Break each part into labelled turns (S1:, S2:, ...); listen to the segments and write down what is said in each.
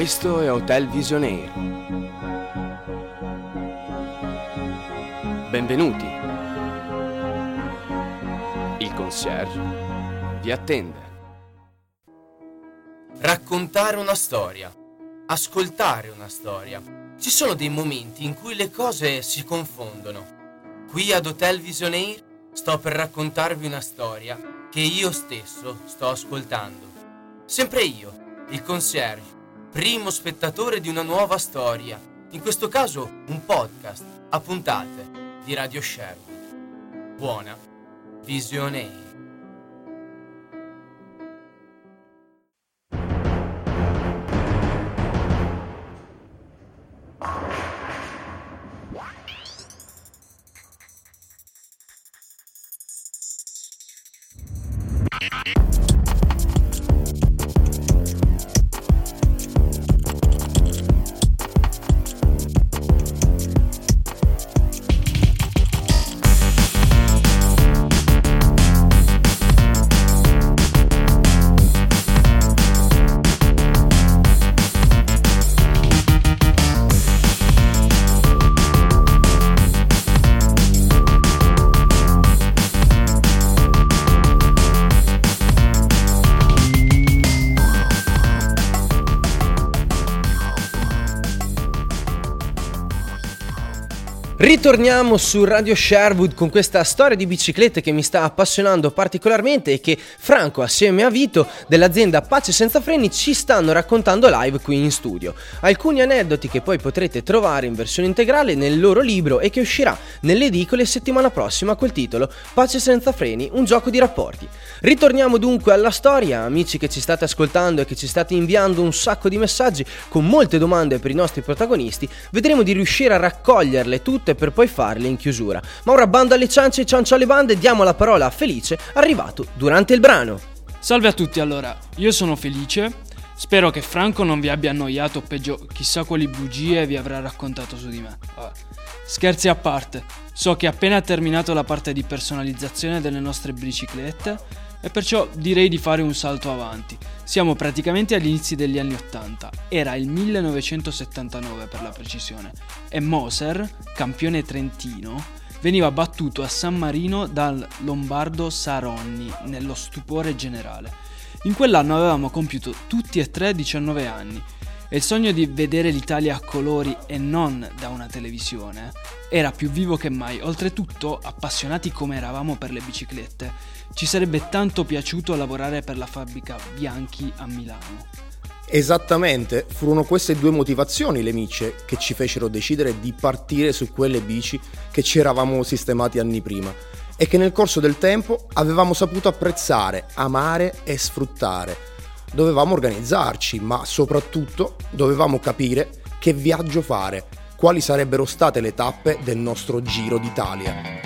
S1: Questo è Hotel Visionaire. Benvenuti. Il concierge vi attende.
S2: Raccontare una storia, ascoltare una storia. Ci sono dei momenti in cui le cose si confondono. Qui ad Hotel Visionaire sto per raccontarvi una storia che io stesso sto ascoltando. Sempre io, il concierge, primo spettatore di una nuova storia, in questo caso un podcast a puntate di Radio Sherwood. Buona Visionaire.
S3: Ritorniamo su Radio Sherwood con questa storia di biciclette che mi sta appassionando particolarmente e che Franco assieme a Vito dell'azienda Pace Senza Freni ci stanno raccontando live qui in studio. Alcuni aneddoti che poi potrete trovare in versione integrale nel loro libro e che uscirà nelle edicole settimana prossima col titolo Pace Senza Freni, un gioco di rapporti. Ritorniamo dunque alla storia, amici che ci state ascoltando e che ci state inviando un sacco di messaggi con molte domande per i nostri protagonisti. Vedremo di riuscire a raccoglierle tutte per poi farle in chiusura. Ma ora bando alle ciance e ciancio alle bande, diamo la parola a Felice, arrivato durante il brano.
S4: Salve a tutti, allora, io sono Felice, spero che Franco non vi abbia annoiato o peggio chissà quali bugie vi avrà raccontato su di me. Scherzi a parte, so che è appena terminato la parte di personalizzazione delle nostre biciclette e perciò direi di fare un salto avanti. Siamo praticamente agli inizi degli anni 80, era il 1979 per la precisione, e Moser, campione trentino, veniva battuto a San Marino dal lombardo Saronni nello stupore generale. In quell'anno avevamo compiuto tutti e tre 19 anni e il sogno di vedere l'Italia a colori e non da una televisione era più vivo che mai. Oltretutto, appassionati come eravamo per le biciclette, ci sarebbe tanto piaciuto lavorare per la fabbrica Bianchi a Milano.
S5: Esattamente, furono queste due motivazioni le micce che ci fecero decidere di partire su quelle bici che ci eravamo sistemati anni prima e che nel corso del tempo avevamo saputo apprezzare, amare e sfruttare. Dovevamo organizzarci, ma soprattutto dovevamo capire che viaggio fare, quali sarebbero state le tappe del nostro Giro d'Italia.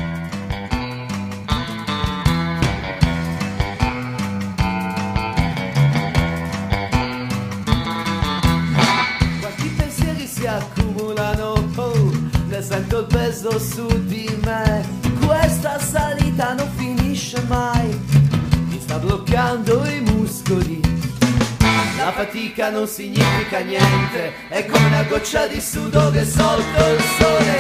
S6: Sento il peso su di me, questa salita non finisce mai, mi sta bloccando i muscoli, la fatica non significa niente, è come una goccia di sudore sotto il sole.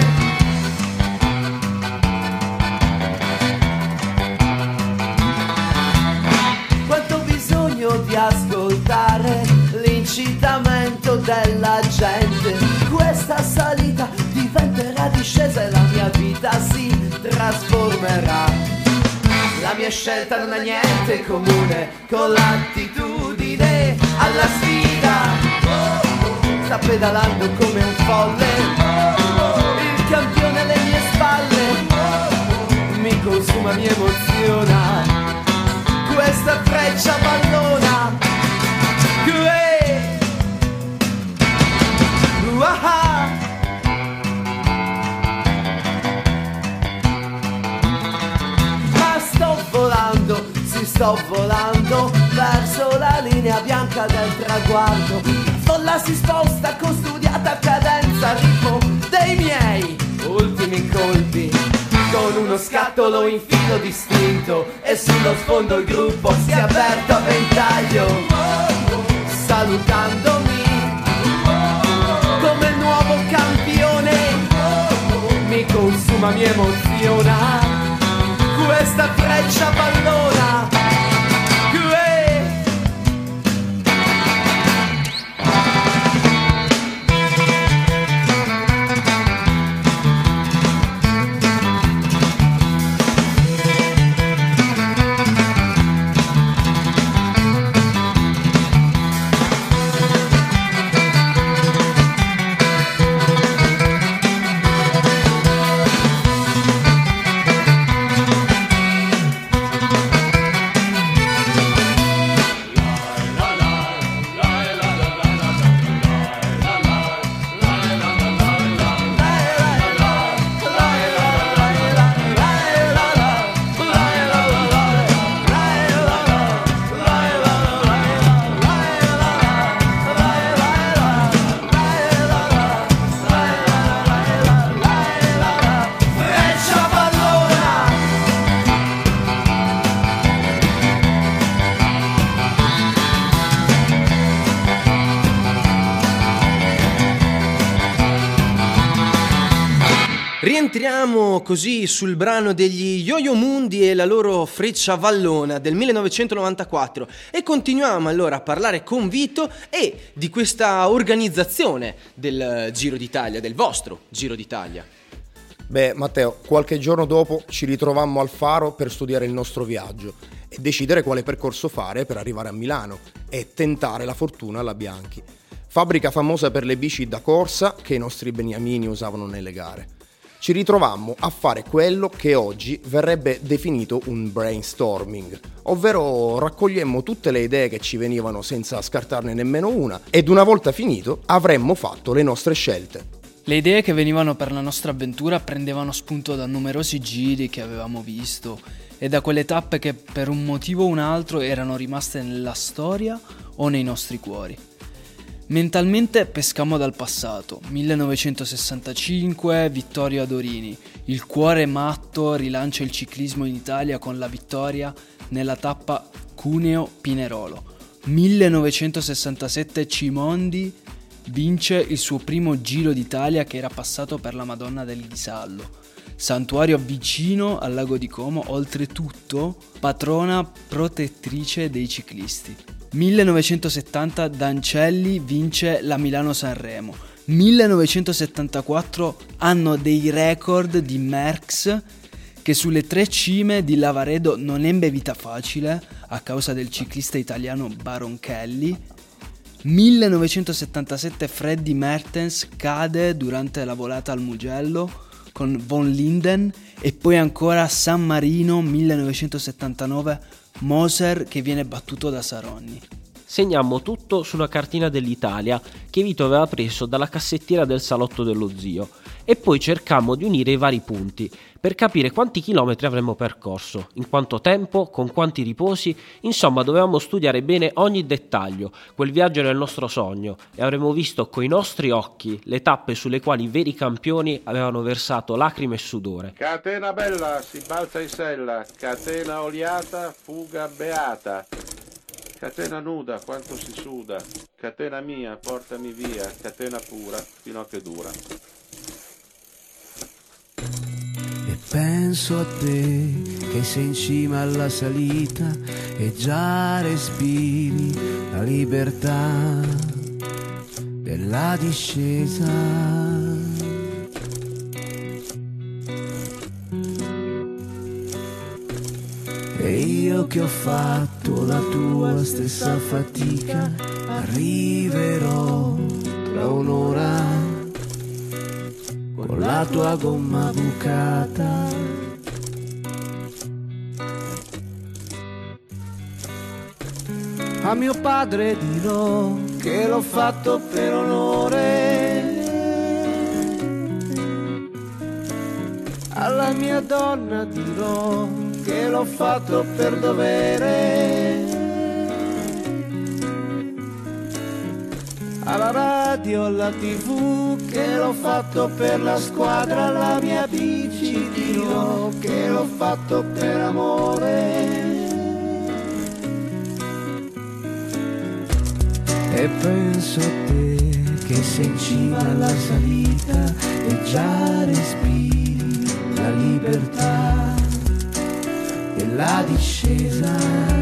S6: Quanto ho bisogno di ascoltare l'incitamento della gente, questa salita diventerà discesa e la mia vita si trasformerà. La mia scelta non ha niente in comune con l'attitudine alla sfida. Sta pedalando come un folle, il campione alle mie spalle, mi consuma, mi emoziona, questa freccia ballona. Sto volando verso la linea bianca del traguardo, folla si sposta con studiata cadenza, ritmo dei miei ultimi colpi, con uno scattolo in filo distinto e sullo sfondo il gruppo si è aperto a ventaglio, salutandomi consuma, mi emoziona questa freccia pallona.
S3: Rientriamo così sul brano degli Yo-Yo Mundi e la loro freccia vallona del 1994 e continuiamo allora a parlare con Vito e di questa organizzazione del Giro d'Italia, del vostro Giro d'Italia.
S5: Beh, Matteo, qualche giorno dopo ci ritrovammo al Faro per studiare il nostro viaggio e decidere quale percorso fare per arrivare a Milano e tentare la fortuna alla Bianchi, fabbrica famosa per le bici da corsa che i nostri beniamini usavano nelle gare. Ci ritrovammo a fare quello che oggi verrebbe definito un brainstorming, ovvero raccogliemmo tutte le idee che ci venivano senza scartarne nemmeno una ed una volta finito avremmo fatto le nostre scelte.
S4: Le idee che venivano per la nostra avventura prendevano spunto da numerosi giri che avevamo visto e da quelle tappe che per un motivo o un altro erano rimaste nella storia o nei nostri cuori. Mentalmente pescammo dal passato, 1965, Vittorio Adorini, il cuore matto rilancia il ciclismo in Italia con la vittoria nella tappa Cuneo-Pinerolo. 1967 Cimondi vince il suo primo Giro d'Italia che era passato per la Madonna del Ghisallo, santuario vicino al lago di Como, oltretutto patrona protettrice dei ciclisti. 1970 Dancelli vince la Milano-Sanremo. 1974 anno dei record di Merckx che sulle 3 cime di Lavaredo non ebbe vita facile a causa del ciclista italiano Baronchelli. 1977 Freddy Mertens cade durante la volata al Mugello con Von Linden e poi ancora San Marino 1979 Moser che viene battuto da Saronni.
S7: Segnammo tutto su una cartina dell'Italia che Vito aveva preso dalla cassettiera del salotto dello zio e poi cercammo di unire i vari punti per capire quanti chilometri avremmo percorso, in quanto tempo, con quanti riposi, insomma dovevamo studiare bene ogni dettaglio. Quel viaggio era il nostro sogno e avremmo visto coi nostri occhi le tappe sulle quali i veri campioni avevano versato lacrime e sudore.
S8: Catena bella, si balza in sella, catena oliata, fuga beata. Catena nuda, quanto si suda, catena mia, portami via, catena pura, fino a che dura.
S6: E penso a te che sei in cima alla salita e già respiri la libertà della discesa. E io che ho fatto la tua stessa fatica, arriverò tra un'ora con la tua gomma bucata. A mio padre dirò che l'ho fatto per onore, alla mia donna dirò che l'ho fatto per dovere, alla radio, alla TV che l'ho fatto per la squadra, alla mia bici dirò che l'ho fatto per amore. E penso a te che sei in cima alla salita e già respiri la libertà e la discesa.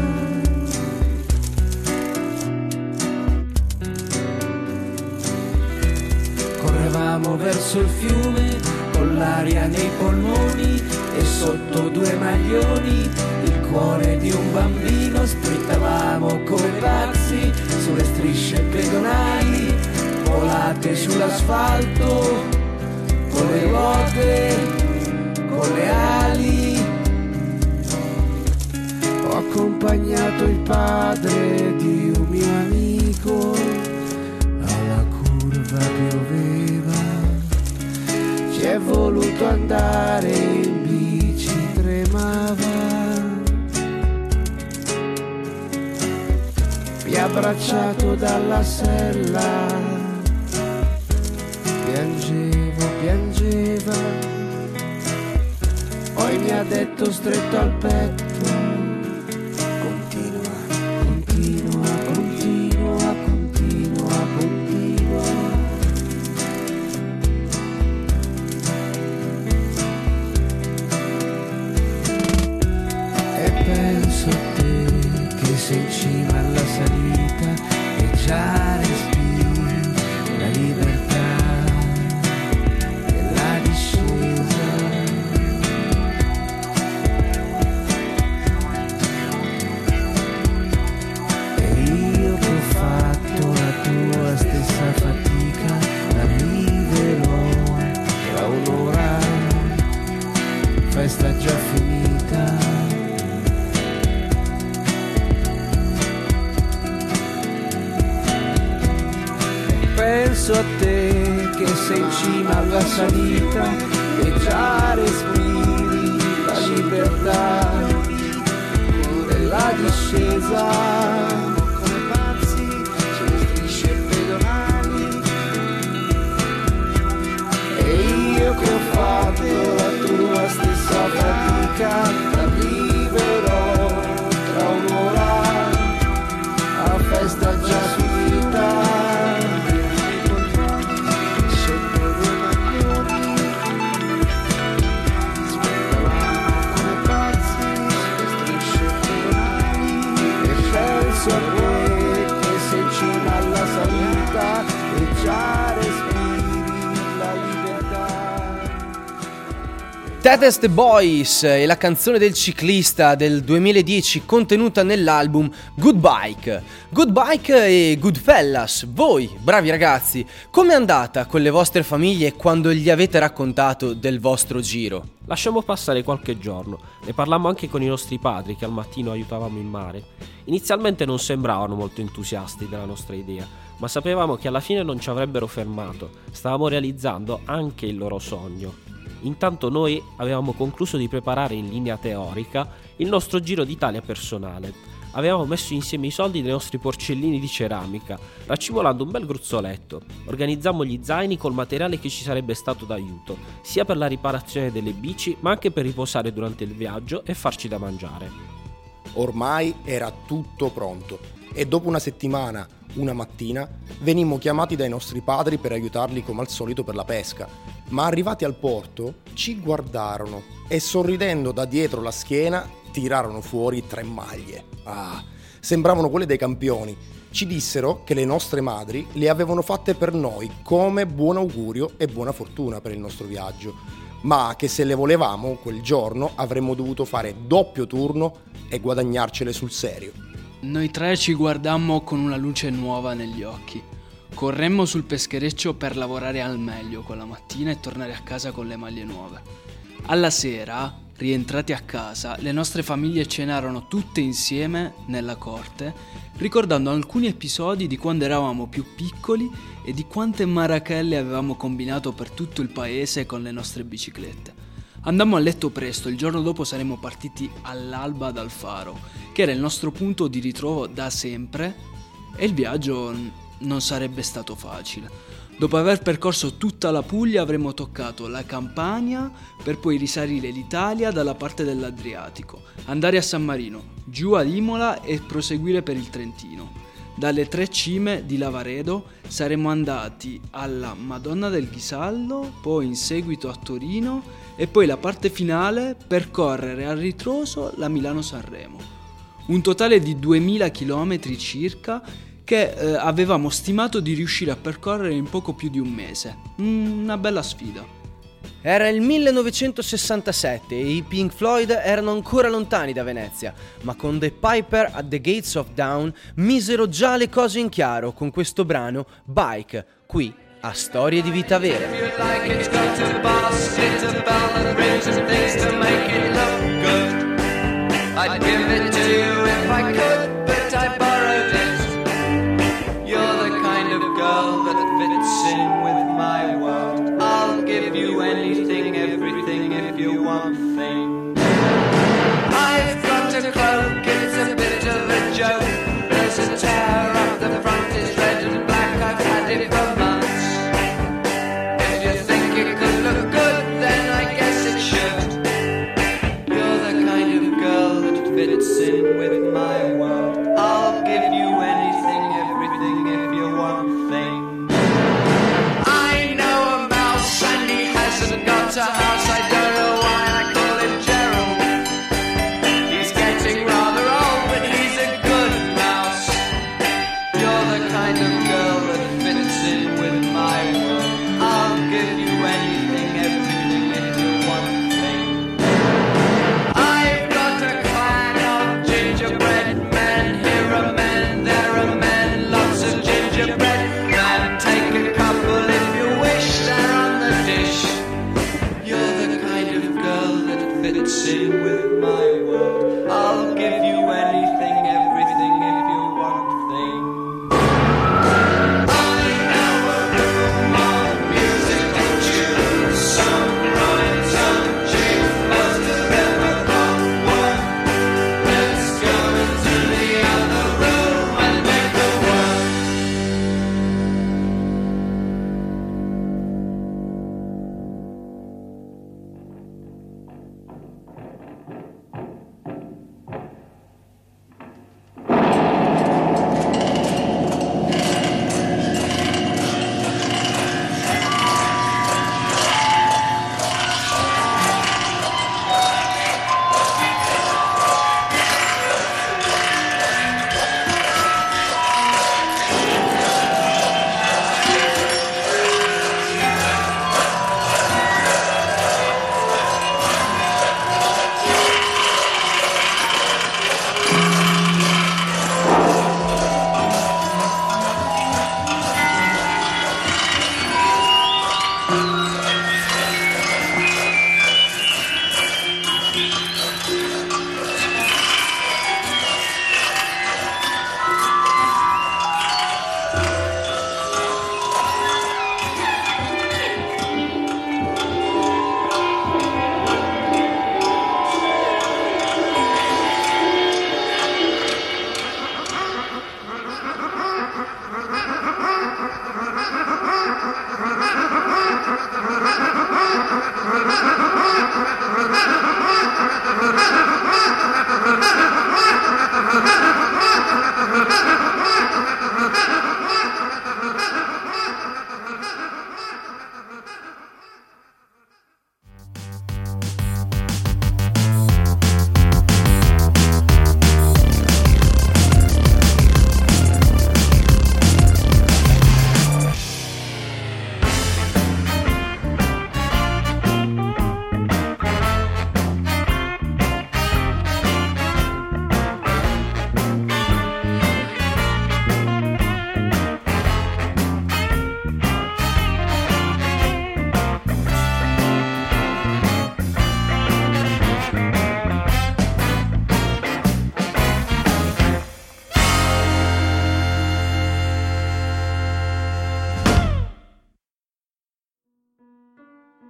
S6: Correvamo verso il fiume con l'aria nei polmoni e sotto 2 maglioni il cuore di un bambino. Sprintavamo come pazzi sulle strisce pedonali, volate sull'asfalto con le ruote, con le ali. Ho accompagnato il padre di un mio amico, alla curva pioveva, ci è voluto andare, in bici tremava. Mi ha abbracciato dalla sella, piangeva, poi mi ha detto stretto al petto: continua. E penso a te che sei in cima alla salita e già respiri la libertà e la discesa. E io che ho fatto la tua stessa fatica, la viverò tra un'ora, festa già finita. Penso a te che sei in cima alla salita e già respiri la libertà e la discesa. Come pazzi sulle strisce pedonali, e io che ho fatto la tua stessa fatica, la viverò tra un'ora, a festa già finita. Penso a te che sei in cima alla salita e già respiri la libertà.
S3: Tetes the Boys è la canzone del ciclista del 2010 contenuta nell'album Good Bike. Good Bike e Goodfellas, voi bravi ragazzi, com'è andata con le vostre famiglie quando gli avete raccontato del vostro giro?
S7: Lasciamo passare qualche giorno, ne parlammo anche con i nostri padri che al mattino aiutavamo in mare. Inizialmente non sembravano molto entusiasti della nostra idea, ma sapevamo che alla fine non ci avrebbero fermato, stavamo realizzando anche il loro sogno. Intanto noi avevamo concluso di preparare in linea teorica il nostro giro d'Italia personale. Avevamo messo insieme i soldi dei nostri porcellini di ceramica, raccimolando un bel gruzzoletto. Organizzammo gli zaini col materiale che ci sarebbe stato d'aiuto, sia per la riparazione delle bici, ma anche per riposare durante il viaggio e farci da mangiare.
S5: Ormai era tutto pronto e dopo una settimana, una mattina, venimmo chiamati dai nostri padri per aiutarli come al solito per la pesca. Ma arrivati al porto ci guardarono e sorridendo da dietro la schiena tirarono fuori 3 maglie. Sembravano quelle dei campioni. Ci dissero che le nostre madri le avevano fatte per noi come buon augurio e buona fortuna per il nostro viaggio, ma che se le volevamo quel giorno avremmo dovuto fare doppio turno e guadagnarcele sul serio.
S4: Noi 3 ci guardammo con una luce nuova negli occhi. Corremmo sul peschereccio per lavorare al meglio quella mattina e tornare a casa con le maglie nuove. Alla sera, rientrati a casa, le nostre famiglie cenarono tutte insieme nella corte, ricordando alcuni episodi di quando eravamo più piccoli e di quante marachelle avevamo combinato per tutto il paese con le nostre biciclette. Andammo a letto presto, il giorno dopo saremmo partiti all'alba dal Faro, che era il nostro punto di ritrovo da sempre, e il viaggio non sarebbe stato facile. Dopo aver percorso tutta la Puglia avremmo toccato la Campania per poi risalire l'Italia dalla parte dell'Adriatico, andare a San Marino, giù ad Imola e proseguire per il Trentino. dalle 3 cime di Lavaredo saremmo andati alla Madonna del Ghisallo, poi in seguito a Torino e poi la parte finale percorrere a ritroso la Milano-Sanremo. Un totale di 2000 km circa che avevamo stimato di riuscire a percorrere in poco più di un mese. Una bella sfida.
S3: Era il 1967 e i Pink Floyd erano ancora lontani da Venezia, ma con The Piper at the Gates of Dawn misero già le cose in chiaro con questo brano Bike, qui a Storie di Vita Vera.
S6: Anything, everything, if you want thing. I've got a cloak, it's a bit of a joke. There's a tear up the front, is red and black, I've had it for months. If you think it could look good, then I guess it should. You're the kind of girl that fits in with my world. I'll give you anything, everything, if you want thing. Got a house, I don't know why I call him Gerald. He's getting rather old, but he's a good mouse. You're the kind of girl that fits in with my world. I'll give you anything, everything, if you want thing. I've got a clan of gingerbread men. Here are men, there are men, lots of gingerbread men. Take a couple if you wish, they're on the dish. Fits in with my world. I'll give you anything, everything, if you want thing. I know a room of musical tunes, some right, some cheap, most of them have got one. Let's go into the other room and make the one.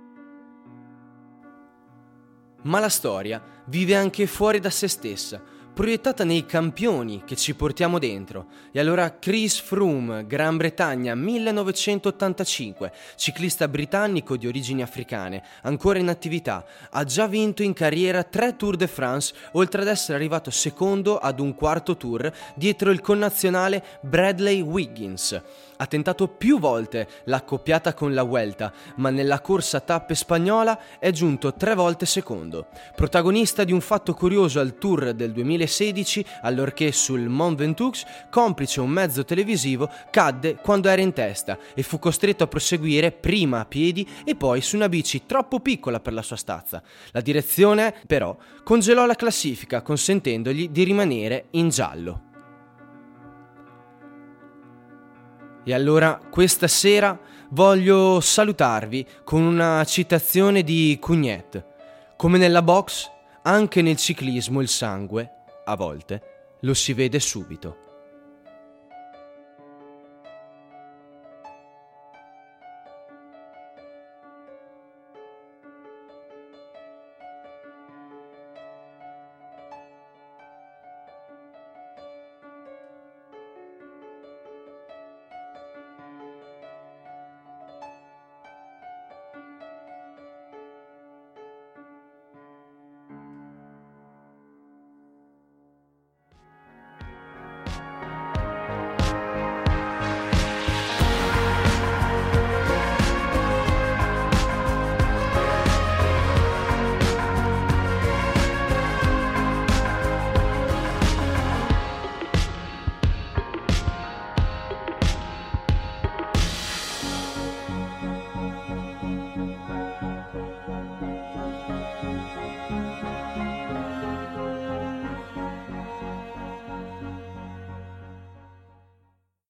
S3: Ma la storia vive anche fuori da se stessa. proiettata nei campioni che ci portiamo dentro. E allora Chris Froome, Gran Bretagna 1985, ciclista britannico di origini africane, ancora in attività, ha già vinto in carriera 3 Tour de France, oltre ad essere arrivato secondo ad un quarto tour dietro il connazionale Bradley Wiggins. Ha tentato più volte l'accoppiata con la Vuelta, ma nella corsa tappe spagnola è giunto 3 volte secondo. Protagonista di un fatto curioso al Tour del 2016, allorché sul Mont Ventoux, complice un mezzo televisivo, cadde quando era in testa e fu costretto a proseguire prima a piedi e poi su una bici troppo piccola per la sua stazza. La direzione, però, congelò la classifica, consentendogli di rimanere in giallo. E allora questa sera voglio salutarvi con una citazione di Cugnet. Come nella box, anche nel ciclismo il sangue, a volte, lo si vede subito.